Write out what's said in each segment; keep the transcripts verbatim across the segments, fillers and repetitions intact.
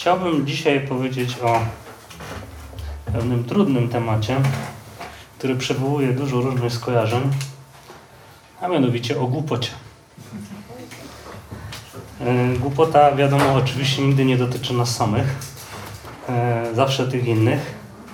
Chciałbym dzisiaj powiedzieć o pewnym trudnym temacie, który przywołuje dużo różnych skojarzeń, a mianowicie o głupocie. Głupota, wiadomo, oczywiście nigdy nie dotyczy nas samych, zawsze tych innych,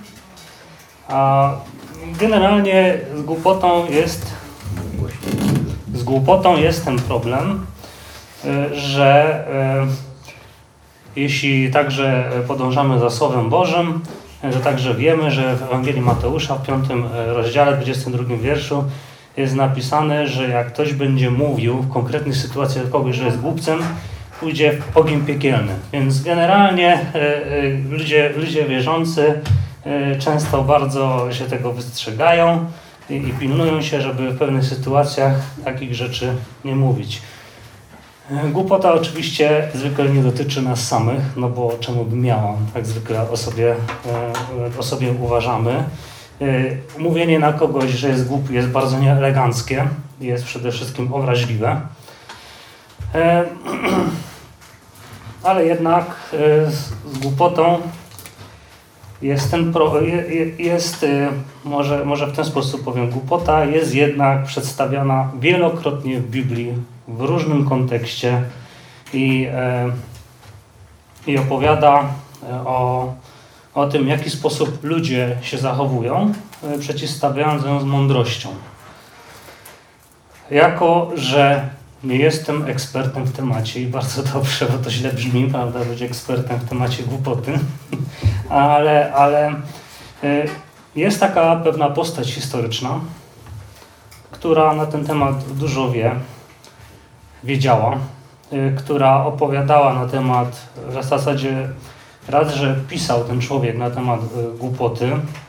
a generalnie z głupotą jest, z głupotą jest ten problem, że jeśli także podążamy za Słowem Bożym, że także wiemy, że w Ewangelii Mateusza w piątym rozdziale, dwudziestym drugim wierszu jest napisane, że jak ktoś będzie mówił w konkretnych sytuacjach kogoś, że jest głupcem, pójdzie w ogień piekielny. Więc generalnie ludzie, ludzie wierzący często bardzo się tego wystrzegają i, i pilnują się, żeby w pewnych sytuacjach takich rzeczy nie mówić. Głupota oczywiście zwykle nie dotyczy nas samych, no bo czemu by miała, tak zwykle o sobie, o sobie uważamy. Mówienie na kogoś, że jest głupi, jest bardzo nieeleganckie, jest przede wszystkim obraźliwe. Ale jednak z głupotą jest ten pro, jest, może, może w ten sposób powiem, głupota jest jednak przedstawiana wielokrotnie w Biblii, w różnym kontekście i, i opowiada o, o tym, w jaki sposób ludzie się zachowują, przeciwstawiając ją z mądrością. Jako że nie jestem ekspertem w temacie i bardzo dobrze, bo to źle brzmi, prawda, być ekspertem w temacie głupoty, ale, ale jest taka pewna postać historyczna, która na ten temat dużo wie, wiedziała, która opowiadała na temat, w zasadzie raz, że pisał ten człowiek na temat głupoty,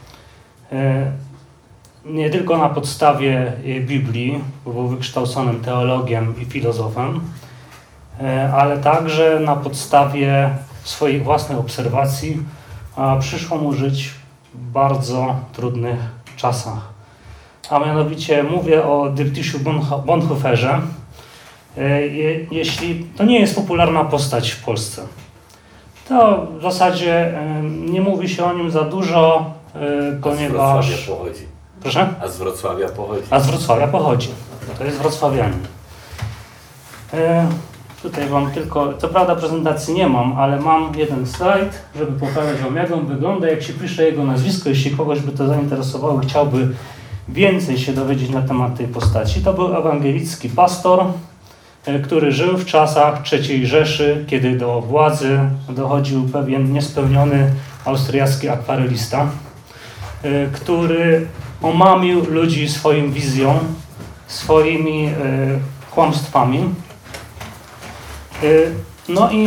nie tylko na podstawie Biblii, bo był wykształconym teologiem i filozofem, ale także na podstawie swoich własnych obserwacji, a przyszło mu żyć w bardzo trudnych czasach. A mianowicie mówię o Dietrzyku Bonhoefferze. Je, jeśli to nie jest popularna postać w Polsce, to w zasadzie nie mówi się o nim za dużo, ponieważ... A z Wrocławia pochodzi. Proszę? A z Wrocławia pochodzi. A z Wrocławia pochodzi. To jest wrocławianin. E, tutaj wam tylko, co prawda prezentacji nie mam, ale mam jeden slajd, żeby pokazać wam, jak on wygląda, jak się pisze jego nazwisko, jeśli kogoś by to zainteresowało, chciałby więcej się dowiedzieć na temat tej postaci. To był ewangelicki pastor, który żył w czasach trzeciej Rzeszy, kiedy do władzy dochodził pewien niespełniony austriacki akwarelista, który omamił ludzi swoją wizją, swoimi kłamstwami. No i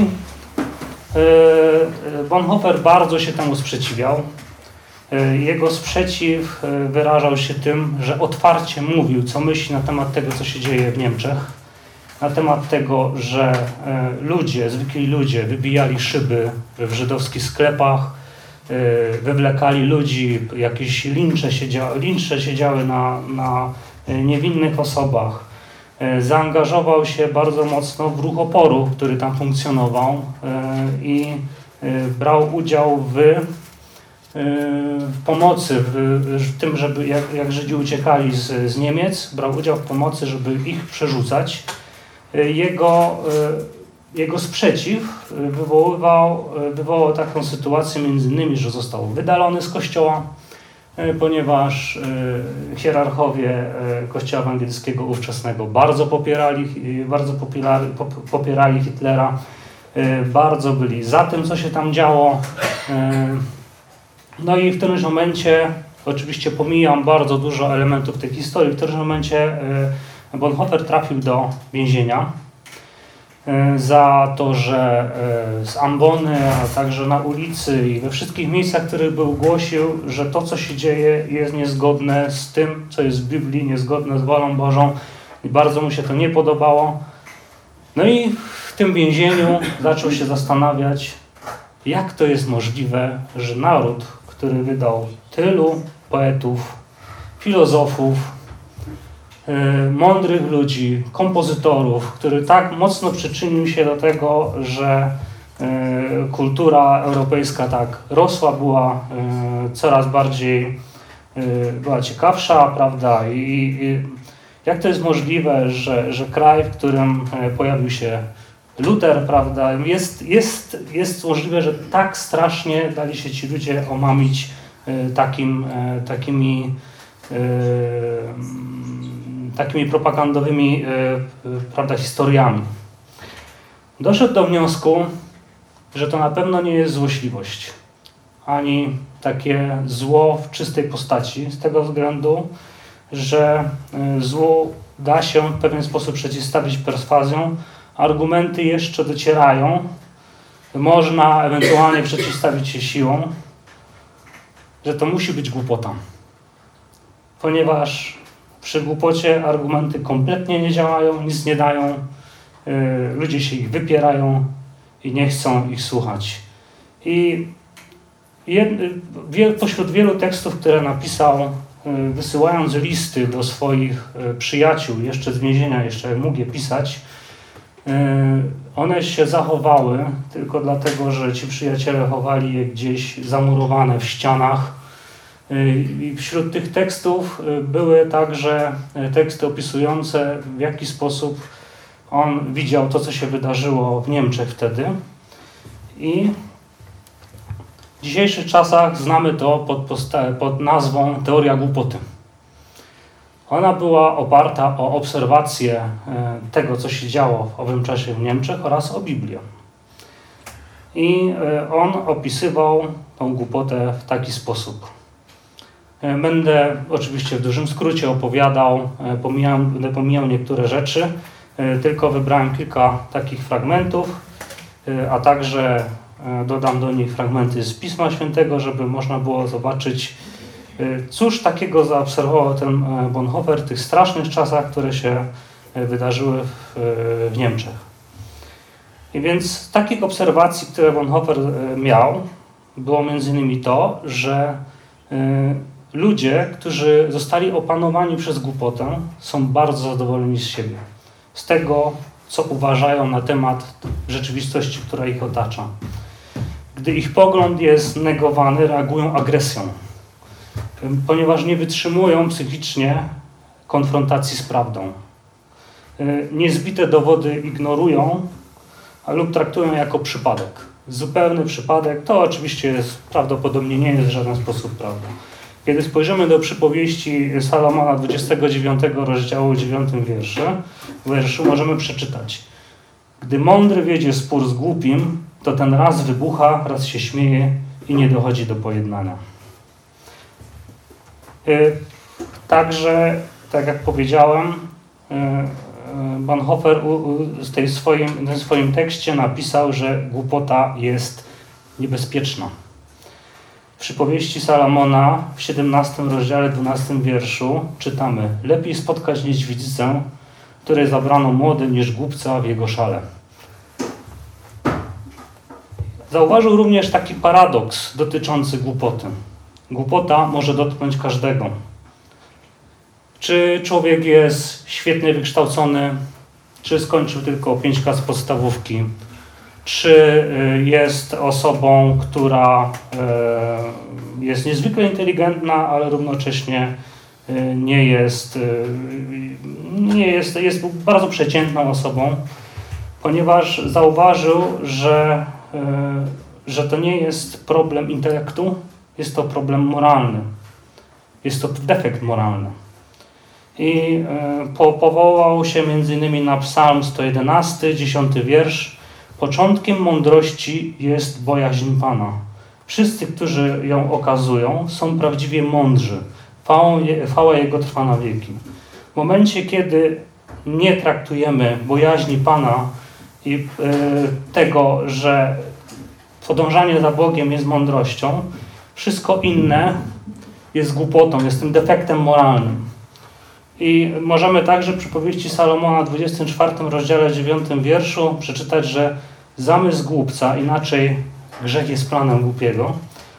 Bonhoeffer bardzo się temu sprzeciwiał. Jego sprzeciw wyrażał się tym, że otwarcie mówił, co myśli na temat tego, co się dzieje w Niemczech, na temat tego, że ludzie, zwykli ludzie wybijali szyby w żydowskich sklepach, wywlekali ludzi, jakieś lincze się, dzia- lincze się działy na, na niewinnych osobach. Zaangażował się bardzo mocno w ruch oporu, który tam funkcjonował i brał udział w, w pomocy, w, w tym, żeby jak, jak Żydzi uciekali z, z Niemiec, brał udział w pomocy, żeby ich przerzucać. Jego, jego sprzeciw wywoływał, wywołał taką sytuację między innymi, że został wydalony z kościoła, ponieważ hierarchowie kościoła ewangelickiego ówczesnego bardzo popierali, bardzo popierali, popierali Hitlera, bardzo byli za tym, co się tam działo. No i w którymś momencie, oczywiście pomijam bardzo dużo elementów tej historii, w którymś momencie Bonhoeffer trafił do więzienia za to, że z ambony, a także na ulicy i we wszystkich miejscach, w których był, głosił, że to, co się dzieje, jest niezgodne z tym, co jest w Biblii, niezgodne z wolą Bożą i bardzo mu się to nie podobało. No i w tym więzieniu zaczął się zastanawiać, jak to jest możliwe, że naród, który wydał tylu poetów, filozofów, mądrych ludzi, kompozytorów, który tak mocno przyczynił się do tego, że kultura europejska tak rosła, była coraz bardziej była ciekawsza, prawda? I, i jak to jest możliwe, że, że kraj, w którym pojawił się Luter, prawda, jest, jest, jest możliwe, że tak strasznie dali się ci ludzie omamić takim, takimi, takimi propagandowymi, prawda, historiami. Doszedł do wniosku, że to na pewno nie jest złośliwość, ani takie zło w czystej postaci, z tego względu, że złu da się w pewien sposób przeciwstawić perswazją, argumenty jeszcze docierają, można ewentualnie przeciwstawić się siłą, że to musi być głupota. Ponieważ przy głupocie argumenty kompletnie nie działają, nic nie dają, yy, ludzie się ich wypierają i nie chcą ich słuchać. I jed, wie, pośród wielu tekstów, które napisał, yy, wysyłając listy do swoich yy, przyjaciół, jeszcze z więzienia, jeszcze mógł je pisać, one się zachowały tylko dlatego, że ci przyjaciele chowali je gdzieś zamurowane w ścianach. I wśród tych tekstów były także teksty opisujące, w jaki sposób on widział to, co się wydarzyło w Niemczech wtedy. I w dzisiejszych czasach znamy to pod, pod nazwą teoria głupoty. Ona była oparta o obserwację tego, co się działo w owym czasie w Niemczech oraz o Biblię. I on opisywał tą głupotę w taki sposób. Będę oczywiście w dużym skrócie opowiadał, pomijał, będę pomijał niektóre rzeczy, tylko wybrałem kilka takich fragmentów, a także dodam do nich fragmenty z Pisma Świętego, żeby można było zobaczyć, cóż takiego zaobserwował ten Bonhoeffer w tych strasznych czasach, które się wydarzyły w, w Niemczech. I więc z takich obserwacji, które Bonhoeffer miał, było między innymi to, że ludzie, którzy zostali opanowani przez głupotę, są bardzo zadowoleni z siebie. Z tego, co uważają na temat rzeczywistości, która ich otacza. Gdy ich pogląd jest negowany, reagują agresją, ponieważ nie wytrzymują psychicznie konfrontacji z prawdą. Niezbite dowody ignorują lub traktują jako przypadek. Zupełny przypadek, to oczywiście jest, prawdopodobnie nie jest w żaden sposób prawda. Kiedy spojrzymy do przypowieści Salomona dwudziestego dziewiątego rozdziału dziewiątym wierszu, wierszu możemy przeczytać: gdy mądry wiedzie spór z głupim, to ten raz wybucha, raz się śmieje i nie dochodzi do pojednania. Także, tak jak powiedziałem, Bonhoeffer w tej swoim, w tym swoim tekście napisał, że głupota jest niebezpieczna. W przypowieści Salomona w siedemnastym rozdziale, dwunastym wierszu czytamy: lepiej spotkać niedźwiedzicę, której zabrano młody, niż głupca w jego szale. Zauważył również taki paradoks dotyczący głupoty. Głupota może dotknąć każdego. Czy człowiek jest świetnie wykształcony, czy skończył tylko pięć klas podstawówki, czy jest osobą, która jest niezwykle inteligentna, ale równocześnie nie jest, nie jest, jest bardzo przeciętną osobą, ponieważ zauważył, że, że to nie jest problem intelektu, jest to problem moralny. Jest to defekt moralny. I po, powołał się między innymi na Psalm sto jedenasty, dziesiąty wiersz. Początkiem mądrości jest bojaźń Pana. Wszyscy, którzy ją okazują, są prawdziwie mądrzy. Chwała, chwała Jego trwa na wieki. W momencie, kiedy nie traktujemy bojaźni Pana i y, tego, że podążanie za Bogiem jest mądrością, wszystko inne jest głupotą, jest tym defektem moralnym. I możemy także w przypowieści Salomona w dwudziestym czwartym rozdziale, dziewiątym wierszu przeczytać, że zamysł głupca, inaczej grzech jest planem głupiego,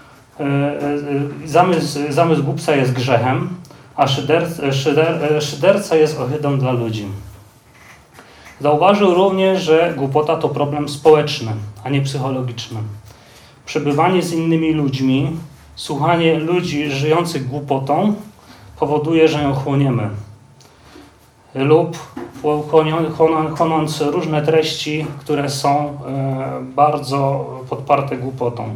zamysł, zamysł głupca jest grzechem, a szyder, szyder, szyderca jest ohydą dla ludzi. Zauważył również, że głupota to problem społeczny, a nie psychologiczny. Przebywanie z innymi ludźmi, słuchanie ludzi żyjących głupotą powoduje, że ją chłoniemy. Lub chłonąc różne treści, które są bardzo podparte głupotą.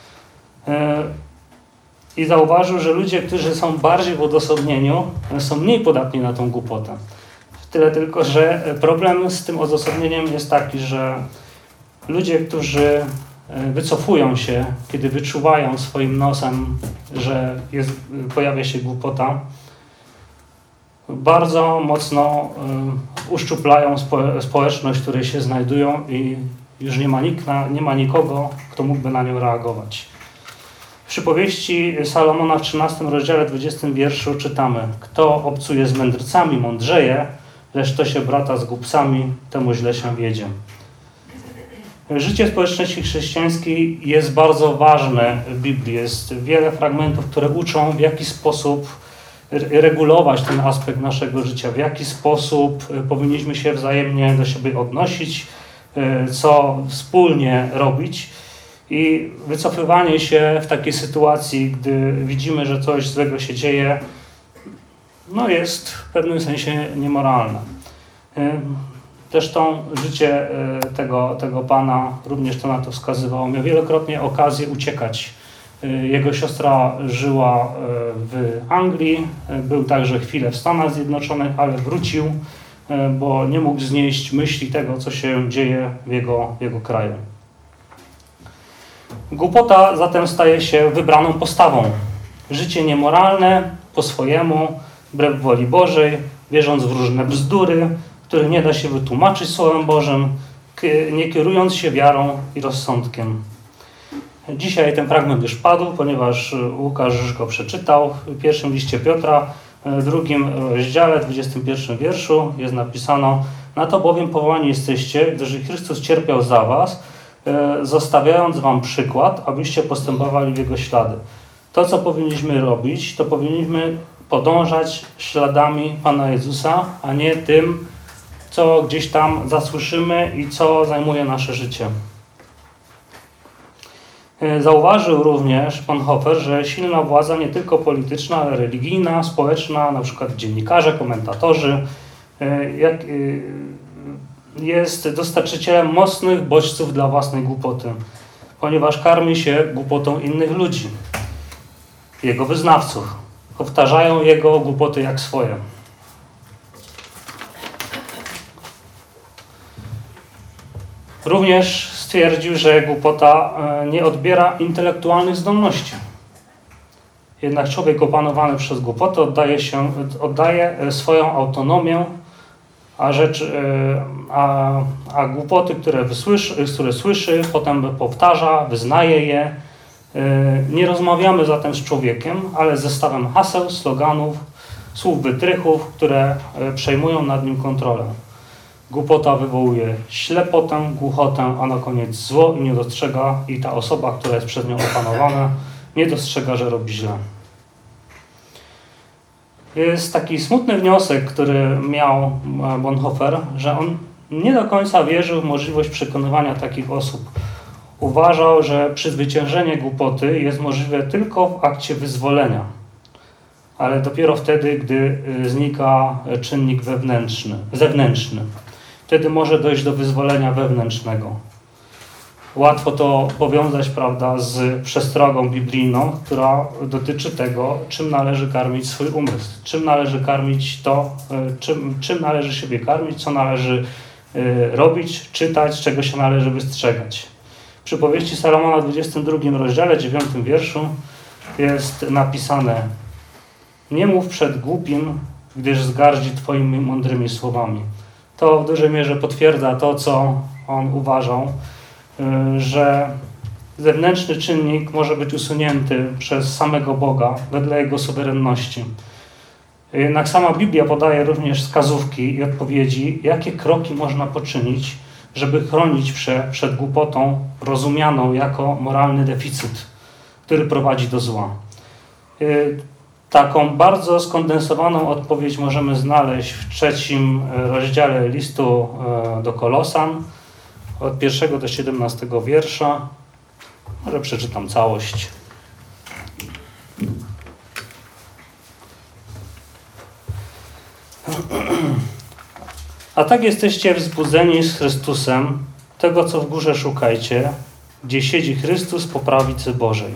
I zauważył, że ludzie, którzy są bardziej w odosobnieniu, są mniej podatni na tą głupotę. Tyle tylko, że problem z tym odosobnieniem jest taki, że ludzie, którzy wycofują się, kiedy wyczuwają swoim nosem, że jest, pojawia się głupota, bardzo mocno y, uszczuplają spo, społeczność, w której się znajdują i już nie ma, nikt na, nie ma nikogo, kto mógłby na nią reagować. W przypowieści Salomona w trzynastym rozdziale dwudziestym wierszu czytamy: kto obcuje z mędrcami, mądrzeje, lecz kto się brata z głupcami, temu źle się wiedzie. Życie społeczności chrześcijańskiej jest bardzo ważne w Biblii. Jest wiele fragmentów, które uczą, w jaki sposób regulować ten aspekt naszego życia, w jaki sposób powinniśmy się wzajemnie do siebie odnosić, co wspólnie robić. I wycofywanie się w takiej sytuacji, gdy widzimy, że coś złego się dzieje, no jest w pewnym sensie niemoralne. Zresztą życie tego, tego pana również to na to wskazywało. Miał wielokrotnie okazję uciekać. Jego siostra żyła w Anglii, był także chwilę w Stanach Zjednoczonych, ale wrócił, bo nie mógł znieść myśli tego, co się dzieje w jego, w jego kraju. Głupota zatem staje się wybraną postawą. Życie niemoralne, po swojemu, wbrew woli Bożej, wierząc w różne bzdury, których nie da się wytłumaczyć Słowem Bożym, nie kierując się wiarą i rozsądkiem. Dzisiaj ten fragment już padł, ponieważ Łukasz już go przeczytał. W pierwszym liście Piotra, w drugim rozdziale, dwudziestym pierwszym wierszu jest napisano: na to bowiem powołani jesteście, gdyż Chrystus cierpiał za was, zostawiając wam przykład, abyście postępowali w Jego ślady. To, co powinniśmy robić, to powinniśmy podążać śladami Pana Jezusa, a nie tym, co gdzieś tam zasłyszymy i co zajmuje nasze życie. Zauważył również Bonhoeffer, że silna władza nie tylko polityczna, ale religijna, społeczna, na przykład dziennikarze, komentatorzy, jak, jest dostarczycielem mocnych bodźców dla własnej głupoty, ponieważ karmi się głupotą innych ludzi, jego wyznawców. Powtarzają jego głupoty jak swoje. Również stwierdził, że głupota nie odbiera intelektualnych zdolności. Jednak człowiek opanowany przez głupotę oddaje, się, oddaje swoją autonomię, a, rzecz, a, a głupoty, które, wysłyszy, które słyszy, potem powtarza, wyznaje je. Nie rozmawiamy zatem z człowiekiem, ale z zestawem haseł, sloganów, słów wytrychów, które przejmują nad nim kontrolę. Głupota wywołuje ślepotę, głuchotę, a na koniec zło i nie dostrzega, i ta osoba, która jest przez nią opanowana, nie dostrzega, że robi źle. Jest taki smutny wniosek, który miał Bonhoeffer, że on nie do końca wierzył w możliwość przekonywania takich osób. Uważał, że przezwyciężenie głupoty jest możliwe tylko w akcie wyzwolenia, ale dopiero wtedy, gdy znika czynnik wewnętrzny, zewnętrzny. Wtedy może dojść do wyzwolenia wewnętrznego. Łatwo to powiązać, prawda, z przestrogą biblijną, która dotyczy tego, czym należy karmić swój umysł, czym należy karmić to, czym, czym należy siebie karmić, co należy robić, czytać, czego się należy wystrzegać. W przypowieści Salomona w dwudziestym drugim rozdziale, dziewiątym wierszu jest napisane: nie mów przed głupim, gdyż zgardzi twoimi mądrymi słowami. To w dużej mierze potwierdza to, co on uważał, że zewnętrzny czynnik może być usunięty przez samego Boga wedle Jego suwerenności. Jednak sama Biblia podaje również wskazówki i odpowiedzi, jakie kroki można poczynić, żeby chronić się przed głupotą rozumianą jako moralny deficyt, który prowadzi do zła. Taką bardzo skondensowaną odpowiedź możemy znaleźć w trzecim rozdziale listu do Kolosan, od pierwszego do siedemnastego wiersza. Może przeczytam całość. A tak jesteście wzbudzeni z Chrystusem, tego co w górze szukajcie, gdzie siedzi Chrystus po prawicy Bożej.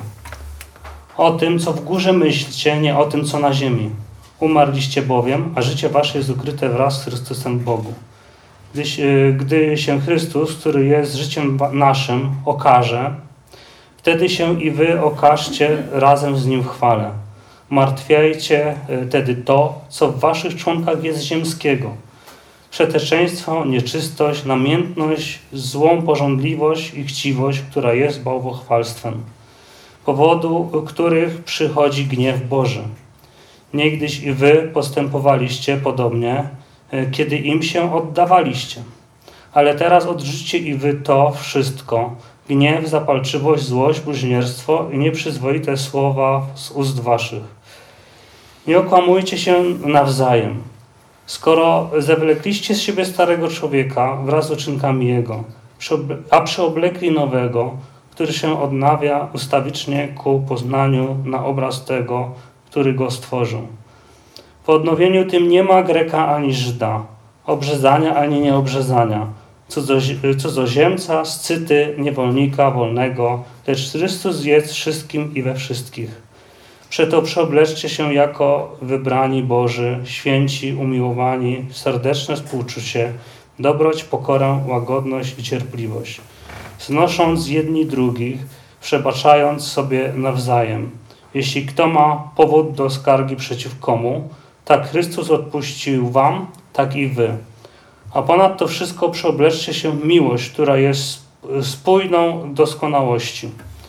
O tym, co w górze myślcie, nie o tym, co na ziemi. Umarliście bowiem, a życie wasze jest ukryte wraz z Chrystusem w Bogu. Gdy, gdy się Chrystus, który jest życiem naszym, okaże, wtedy się i wy okażcie razem z Nim w chwale. Martwiajcie wtedy to, co w waszych członkach jest ziemskiego. Przeteczeństwo, nieczystość, namiętność, złą pożądliwość i chciwość, która jest bałwochwalstwem, powodu których przychodzi gniew Boży. Niegdyś i wy postępowaliście podobnie, kiedy im się oddawaliście. Ale teraz odrzućcie i wy to wszystko, gniew, zapalczywość, złość, bluźnierstwo i nieprzyzwoite słowa z ust waszych. Nie okłamujcie się nawzajem. Skoro zawlekliście z siebie starego człowieka wraz z uczynkami jego, a przyoblekli nowego, który się odnawia ustawicznie ku poznaniu na obraz tego, który go stworzył. W odnowieniu tym nie ma Greka ani Żyda, obrzezania ani nieobrzezania, cudzoziemca, scyty, niewolnika, wolnego, lecz Chrystus jest wszystkim i we wszystkich. Przeto przeobleczcie się jako wybrani Boży, święci, umiłowani, serdeczne współczucie, dobroć, pokorę, łagodność i cierpliwość, znosząc jedni drugich, przebaczając sobie nawzajem. Jeśli kto ma powód do skargi przeciw komu, tak Chrystus odpuścił wam, tak i wy. A ponadto wszystko przeobleczcie się w miłość, która jest spójną doskonałości.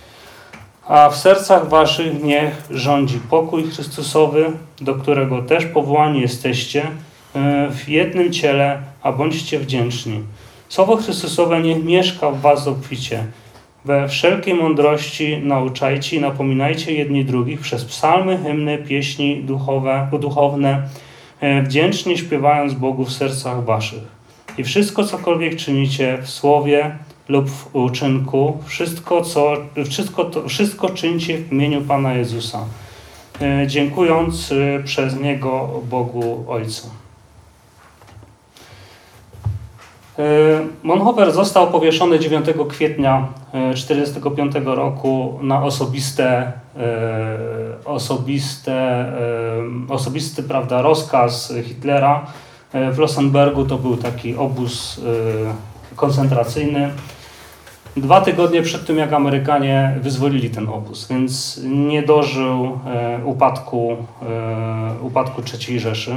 A w sercach waszych niech rządzi pokój Chrystusowy, do którego też powołani jesteście w jednym ciele, a bądźcie wdzięczni. Słowo Chrystusowe niech mieszka w was obficie. We wszelkiej mądrości nauczajcie i napominajcie jedni drugich przez psalmy, hymny, pieśni duchowe, duchowne, wdzięcznie śpiewając Bogu w sercach waszych. I wszystko, cokolwiek czynicie w słowie lub w uczynku, wszystko, co, wszystko, to, wszystko czyńcie w imieniu Pana Jezusa, dziękując przez Niego Bogu Ojcu. Bonhoeffer został powieszony dziewiątego kwietnia tysiąc dziewięćset czterdziestego piątego roku na osobiste, osobiste, osobisty prawda, rozkaz Hitlera. W Rosenbergu to był taki obóz koncentracyjny. Dwa tygodnie przed tym, jak Amerykanie wyzwolili ten obóz, więc nie dożył upadku, upadku trzeciej Rzeszy.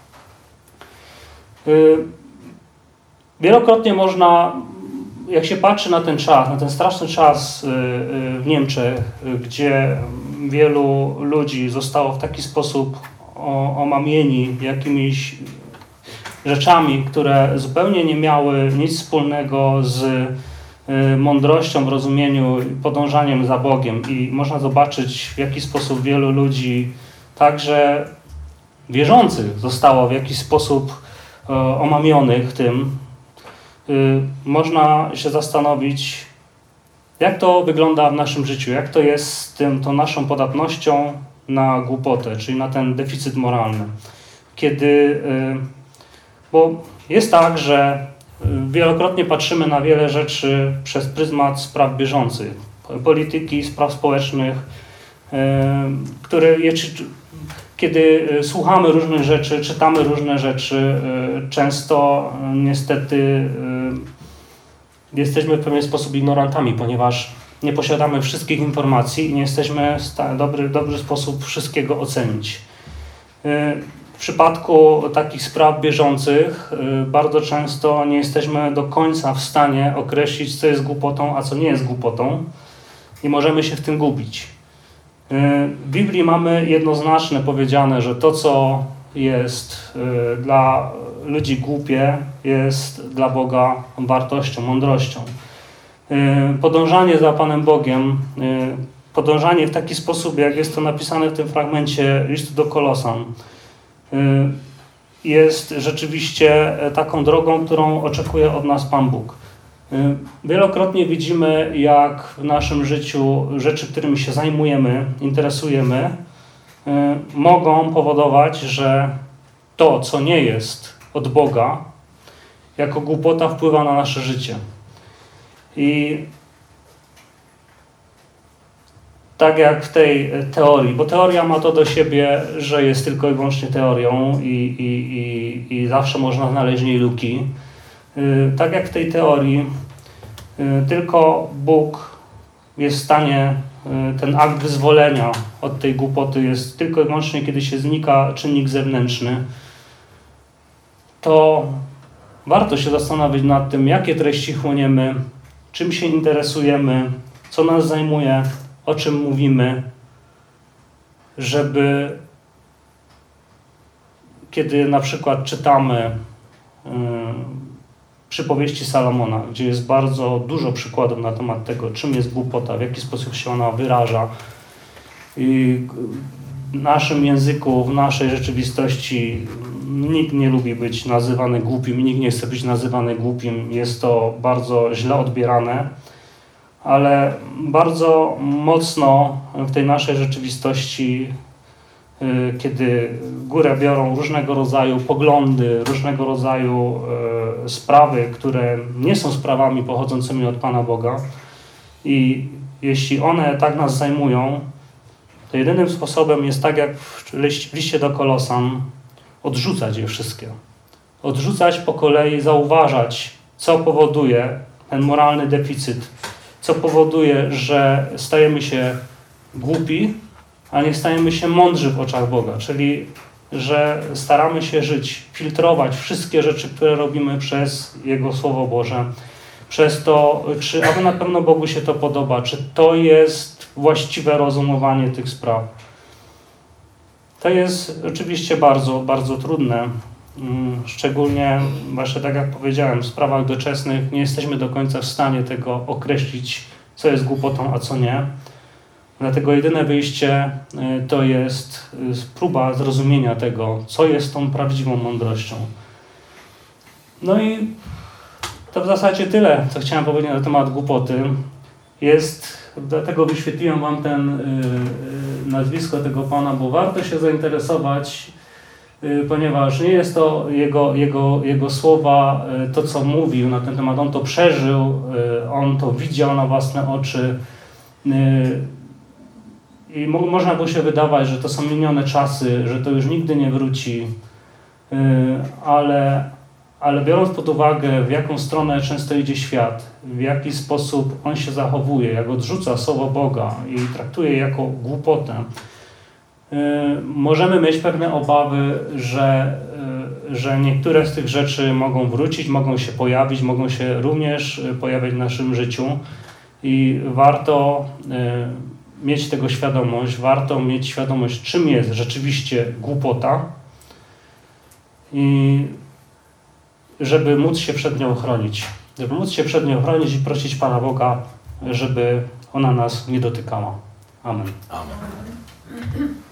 Wielokrotnie można, jak się patrzy na ten czas, na ten straszny czas w Niemczech, gdzie wielu ludzi zostało w taki sposób omamieni jakimiś rzeczami, które zupełnie nie miały nic wspólnego z mądrością w rozumieniu i podążaniem za Bogiem. I można zobaczyć, w jaki sposób wielu ludzi, także wierzących, zostało w jakiś sposób omamionych tym. Można się zastanowić, jak to wygląda w naszym życiu, jak to jest z tym, tą naszą podatnością na głupotę, czyli na ten deficyt moralny. Kiedy, bo jest tak, że wielokrotnie patrzymy na wiele rzeczy przez pryzmat spraw bieżących, polityki, spraw społecznych, które je, kiedy słuchamy różnych rzeczy, czytamy różne rzeczy, często niestety jesteśmy w pewien sposób ignorantami, ponieważ nie posiadamy wszystkich informacji i nie jesteśmy w dobry, dobry sposób wszystkiego ocenić. W przypadku takich spraw bieżących bardzo często nie jesteśmy do końca w stanie określić, co jest głupotą, a co nie jest głupotą i możemy się w tym gubić. W Biblii mamy jednoznacznie powiedziane, że to, co jest dla ludzi głupie, jest dla Boga wartością, mądrością. Podążanie za Panem Bogiem podążanie w taki sposób, jak jest to napisane w tym fragmencie listu do Kolosan, jest rzeczywiście taką drogą, którą oczekuje od nas Pan Bóg. Wielokrotnie widzimy, jak w naszym życiu rzeczy, którymi się zajmujemy, interesujemy, mogą powodować, że to, co nie jest od Boga, jako głupota wpływa na nasze życie. I tak jak w tej teorii, bo teoria ma to do siebie, że jest tylko i wyłącznie teorią i, i, i, i zawsze można znaleźć w niej luki. Tak jak w tej teorii, tylko Bóg jest w stanie, ten akt wyzwolenia od tej głupoty jest tylko i wyłącznie, kiedy się znika czynnik zewnętrzny, to warto się zastanowić nad tym, jakie treści chłoniemy, czym się interesujemy, co nas zajmuje, o czym mówimy, żeby kiedy na przykład czytamy yy, przypowieści Salomona, gdzie jest bardzo dużo przykładów na temat tego, czym jest głupota, w jaki sposób się ona wyraża. I w naszym języku, w naszej rzeczywistości nikt nie lubi być nazywany głupim, nikt nie chce być nazywany głupim. Jest to bardzo źle odbierane, ale bardzo mocno w tej naszej rzeczywistości, kiedy górę biorą różnego rodzaju poglądy, różnego rodzaju sprawy, które nie są sprawami pochodzącymi od Pana Boga, i jeśli one tak nas zajmują, to jedynym sposobem jest tak jak w liście do Kolosan, odrzucać je wszystkie. Odrzucać po kolei, zauważać, co powoduje ten moralny deficyt, co powoduje, że stajemy się głupi, a nie stajemy się mądrzy w oczach Boga, czyli że staramy się żyć, filtrować wszystkie rzeczy, które robimy przez Jego Słowo Boże, przez to, czy aby na pewno Bogu się to podoba, czy to jest właściwe rozumowanie tych spraw. To jest oczywiście bardzo, bardzo trudne, szczególnie właśnie tak jak powiedziałem, w sprawach doczesnych nie jesteśmy do końca w stanie tego określić, co jest głupotą, a co nie. Dlatego jedyne wyjście to jest próba zrozumienia tego, co jest tą prawdziwą mądrością. No i to w zasadzie tyle, co chciałem powiedzieć na temat głupoty. Jest, dlatego wyświetliłem wam ten y, nazwisko tego pana, bo warto się zainteresować, y, ponieważ nie jest to jego, jego, jego słowa, y, to co mówił na ten temat. On to przeżył, y, on to widział na własne oczy. Y, I mo- można by się wydawać, że to są minione czasy, że to już nigdy nie wróci, y, ale, ale biorąc pod uwagę, w jaką stronę często idzie świat, w jaki sposób on się zachowuje, jak odrzuca słowo Boga i traktuje je jako głupotę, y, możemy mieć pewne obawy, że, y, że niektóre z tych rzeczy mogą wrócić, mogą się pojawić, mogą się również pojawiać w naszym życiu i warto y, mieć tego świadomość, warto mieć świadomość, czym jest rzeczywiście głupota i żeby móc się przed nią chronić. Żeby móc się przed nią chronić i prosić Pana Boga, żeby ona nas nie dotykała. Amen. Amen.